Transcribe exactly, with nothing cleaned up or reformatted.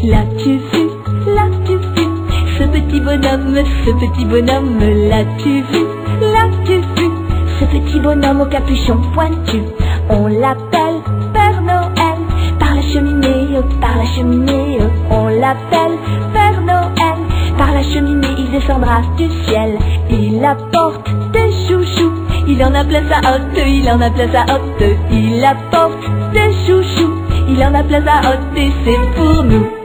L'as-tu vu, l'as-tu vu, ce petit bonhomme, ce petit bonhomme, l'as-tu vu, l'as-tu vu, ce petit bonhomme au capuchon pointu. On l'appelle Père Noël, par la cheminée, par la cheminée, on l'appelle Père Noël, par la cheminée il descendra du ciel. Il apporte des chouchous, il en a plein sa hotte, il en a plein sa hotte, il apporte des chouchous, il en a plein sa hotte et c'est pour nous.